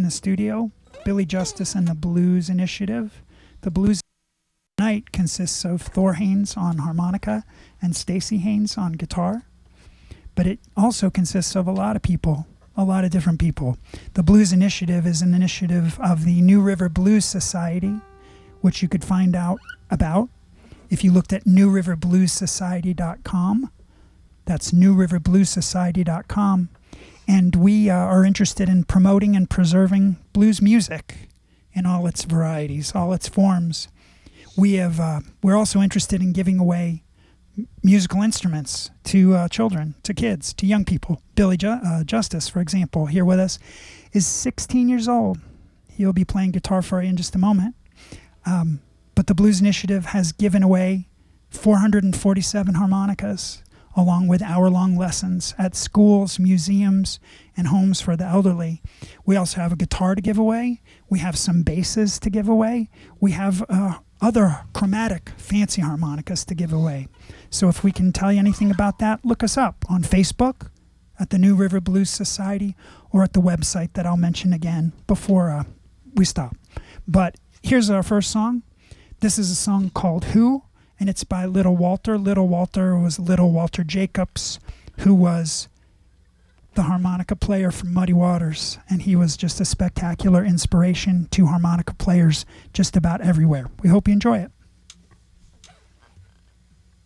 in the studio, Billy Justice and the Blues Initiative. The Blues Night consists of Thor Haynes on harmonica and Stacy Haynes on guitar. But it also consists of a lot of people, a lot of different people. The Blues Initiative is an initiative of the New River Blues Society, which you could find out about if you looked at newriverbluessociety.com. That's newriverbluessociety.com. And we are interested in promoting and preserving blues music in all its varieties, all its forms. We're also interested in giving away musical instruments to children, to kids, to young people. Billy Justice, for example, here with us, is 16 years old. He'll be playing guitar for you in just a moment. But the Blues Initiative has given away 447 harmonicas, along with hour-long lessons at schools, museums, and homes for the elderly. We also have a guitar to give away. We have some basses to give away. We have other chromatic fancy harmonicas to give away. So if we can tell you anything about that, look us up on Facebook at the New River Blues Society or at the website that I'll mention again before we stop. But here's our first song. This is a song called Who, and it's by Little Walter. Little Walter was Little Walter Jacobs, who was the harmonica player from Muddy Waters, and he was just a spectacular inspiration to harmonica players just about everywhere. We hope you enjoy it.